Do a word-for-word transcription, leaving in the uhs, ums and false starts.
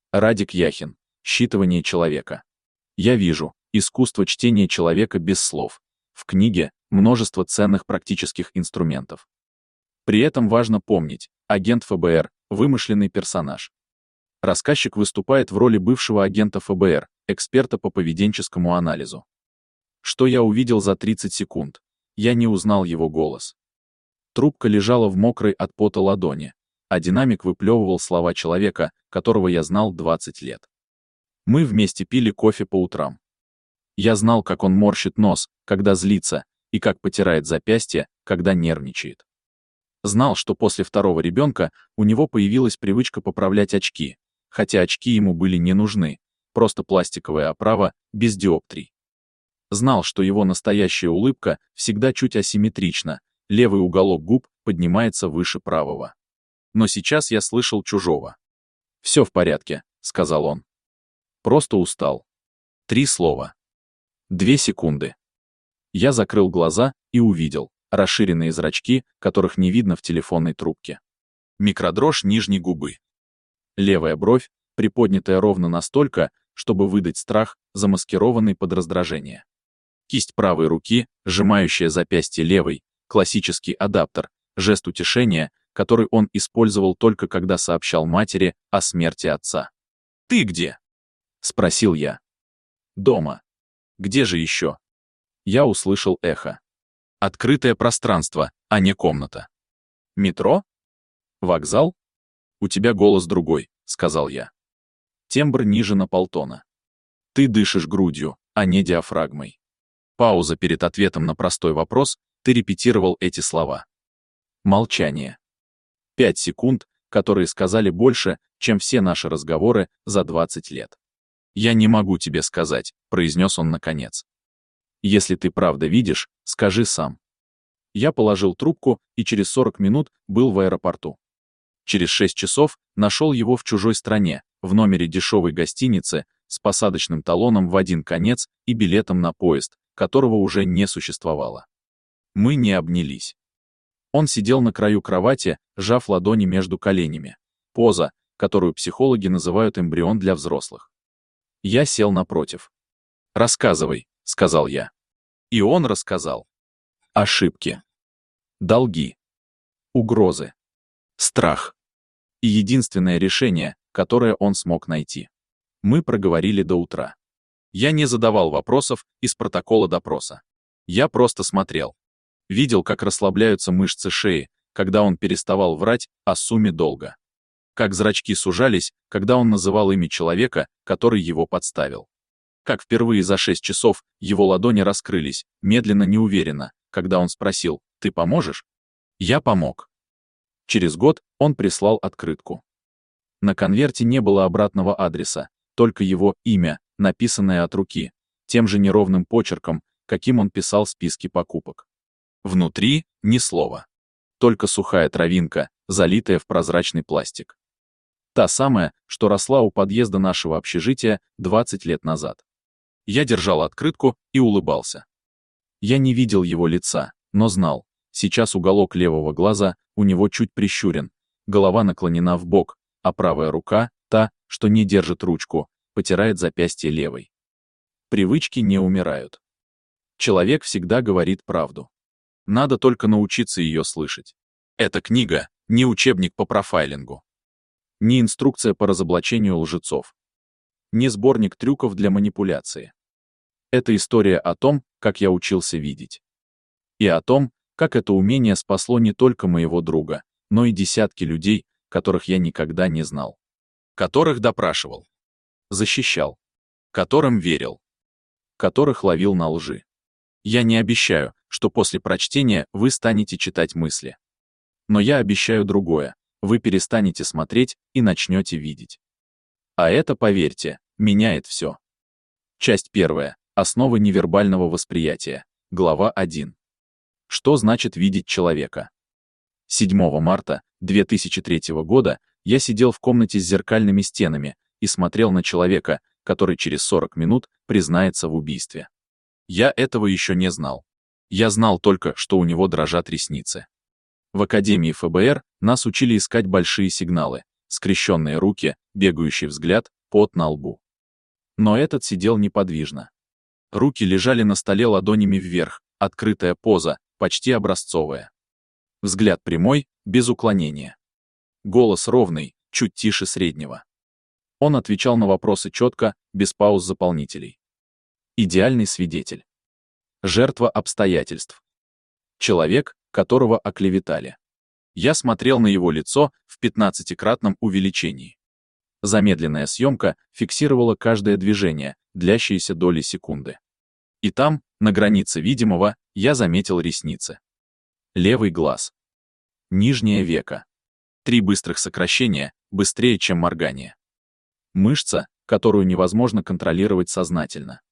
Радик Яхин. Считывание человека. Я вижу искусство чтения человека без слов. В книге множество ценных практических инструментов. При этом важно помнить, агент эф бэ эр – вымышленный персонаж. Рассказчик выступает в роли бывшего агента эф бэ эр, эксперта по поведенческому анализу. Что я увидел за тридцать секунд? Я не узнал его голос. Трубка лежала в мокрой от пота ладони, а динамик выплевывал слова человека, которого я знал двадцать лет. Мы вместе пили кофе по утрам. Я знал, как он морщит нос, когда злится, и как потирает запястье, когда нервничает. Знал, что после второго ребенка у него появилась привычка поправлять очки, хотя очки ему были не нужны, просто пластиковая оправа, без диоптрий. Знал, что его настоящая улыбка всегда чуть асимметрична, левый уголок губ поднимается выше правого. Но сейчас я слышал чужого. «Все в порядке», — сказал он. «Просто устал». Три слова. Две секунды. Я закрыл глаза и увидел расширенные зрачки, которых не видно в телефонной трубке. Микродрожь нижней губы. Левая бровь, приподнятая ровно настолько, чтобы выдать страх, замаскированный под раздражение. Кисть правой руки, сжимающая запястье левой, классический адаптер, жест утешения, который он использовал только когда сообщал матери о смерти отца. «Ты где?» — спросил я. «Дома. Где же еще?» Я услышал эхо. Открытое пространство, а не комната. «Метро? Вокзал? У тебя голос другой», — сказал я. Тембр ниже на полтона. «Ты дышишь грудью, а не диафрагмой». Пауза перед ответом на простой вопрос, ты репетировал эти слова. Молчание. Пять секунд, которые сказали больше, чем все наши разговоры за двадцать лет. «Я не могу тебе сказать», — произнес он наконец. «Если ты правда видишь, скажи сам». Я положил трубку и через сорок минут был в аэропорту. Через шесть часов нашел его в чужой стране, в номере дешевой гостиницы, с посадочным талоном в один конец и билетом на поезд, которого уже не существовало. Мы не обнялись. Он сидел на краю кровати, сжав ладони между коленями. Поза, которую психологи называют эмбрион для взрослых. Я сел напротив. «Рассказывай», — сказал я. И он рассказал. Ошибки. Долги. Угрозы. Страх. И единственное решение, которое он смог найти. Мы проговорили до утра. Я не задавал вопросов из протокола допроса. Я просто смотрел. Видел, как расслабляются мышцы шеи, когда он переставал врать о сумме долга. Как зрачки сужались, когда он называл имя человека, который его подставил. Как впервые за шесть часов его ладони раскрылись, медленно, неуверенно, когда он спросил: «Ты поможешь?» Я помог. Через год он прислал открытку. На конверте не было обратного адреса, только его имя, написанное от руки, тем же неровным почерком, каким он писал списки покупок. Внутри ни слова. Только сухая травинка, залитая в прозрачный пластик. Та самая, что росла у подъезда нашего общежития двадцать лет назад. Я держал открытку и улыбался. Я не видел его лица, но знал, сейчас уголок левого глаза у него чуть прищурен, голова наклонена вбок, а правая рука, та, что не держит ручку, потирает запястье левой. Привычки не умирают. Человек всегда говорит правду. Надо только научиться ее слышать. Эта книга — не учебник по профайлингу. Не инструкция по разоблачению лжецов. Не сборник трюков для манипуляции. Это история о том, как я учился видеть. И о том, как это умение спасло не только моего друга, но и десятки людей, которых я никогда не знал. Которых допрашивал. Защищал. Которым верил. Которых ловил на лжи. Я не обещаю, что после прочтения вы станете читать мысли. Но я обещаю другое. Вы перестанете смотреть и начнете видеть. А это, поверьте, меняет все. Часть первая. Основы невербального восприятия. Глава один. Что значит видеть человека? седьмого марта две тысячи третьего года я сидел в комнате с зеркальными стенами и смотрел на человека, который через сорок минут признается в убийстве. Я этого еще не знал. Я знал только, что у него дрожат ресницы. В Академии эф бэ эр нас учили искать большие сигналы: скрещенные руки, бегающий взгляд, пот на лбу. Но этот сидел неподвижно. Руки лежали на столе ладонями вверх, открытая поза, почти образцовая. Взгляд прямой, без уклонения. Голос ровный, чуть тише среднего. Он отвечал на вопросы четко, без пауз заполнителей. Идеальный свидетель. Жертва обстоятельств. Человек, которого оклеветали. Я смотрел на его лицо в пятнадцатикратном увеличении. Замедленная съемка фиксировала каждое движение, длящееся доли секунды. И там, на границе видимого, я заметил ресницы. Левый глаз. Нижнее веко. Три быстрых сокращения, быстрее, чем моргание. Мышца, которую невозможно контролировать сознательно.